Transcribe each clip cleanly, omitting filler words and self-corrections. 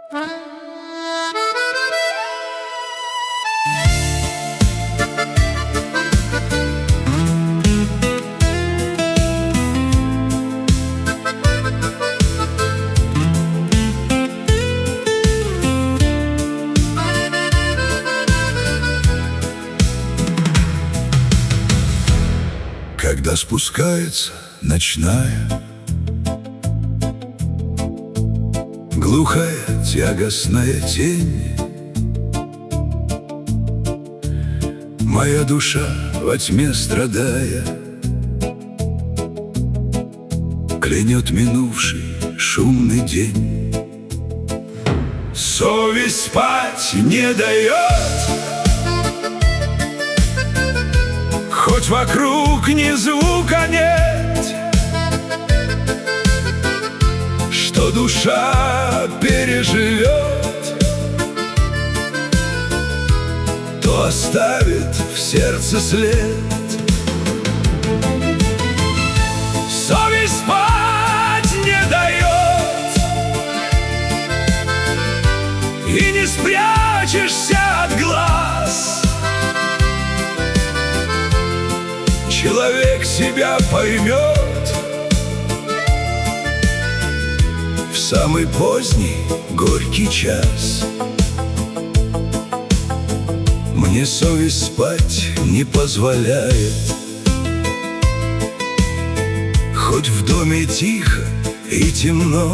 Когда спускается ночная, глухая тягостная тень, моя душа во тьме страдая клянет минувший шумный день. Совесть спать не дает, хоть вокруг ни звука нет, что душа переживет, то оставит в сердце след. Совесть спать не дает, и не спрячешься от глаз. Человек себя поймет в самый поздний горький час. Мне совесть спать не позволяет, хоть в доме тихо и темно.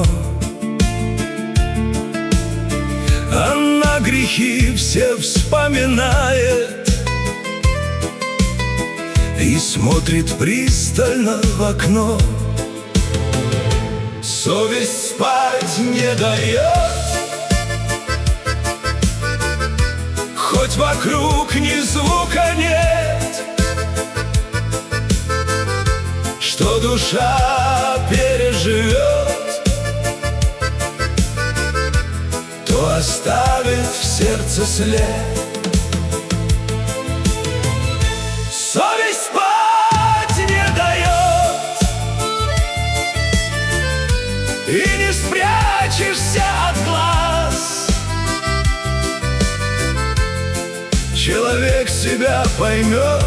Она грехи все вспоминает и смотрит пристально в окно. Совесть спать не дает, хоть вокруг ни звука нет, что душа переживет, то оставит в сердце след. Совесть спать не дает, и не спрячешься от глаз. Человек себя поймет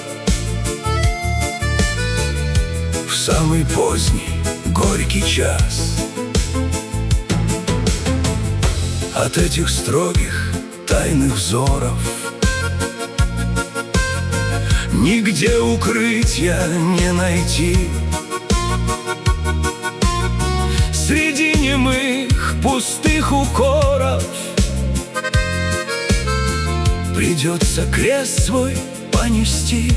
в самый поздний горький час. От этих строгих тайных взоров нигде укрытия не найти. Среди немых пустых укоров придется крест свой понести.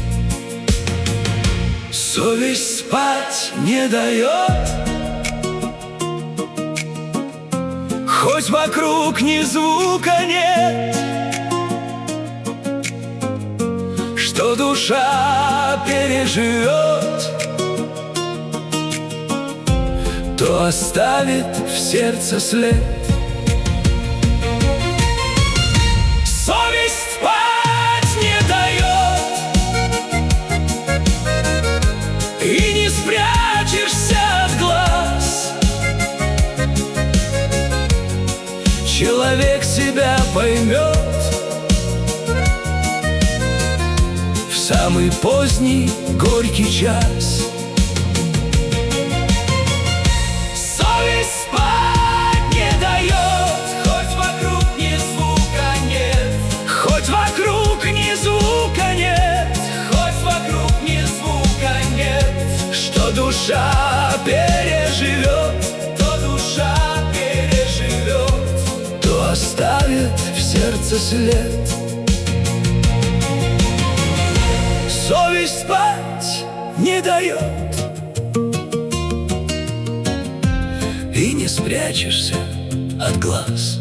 Совесть спать не дает, хоть вокруг ни звука нет, что душа переживет, то оставит в сердце след. Совесть спать не дает, и не спрячешься от глаз. Человек себя поймет в самый поздний горький час. Совесть спать не дает, хоть вокруг ни звука нет, хоть вокруг ни звука нет, хоть вокруг ни звука нет, что душа переживет, то душа переживет, то оставит в сердце след. Совесть спать не дает, и не спрячешься от глаз.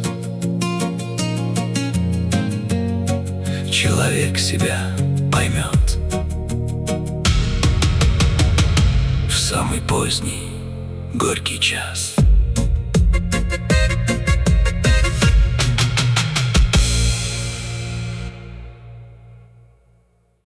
Человек себя поймет в самый поздний горький час.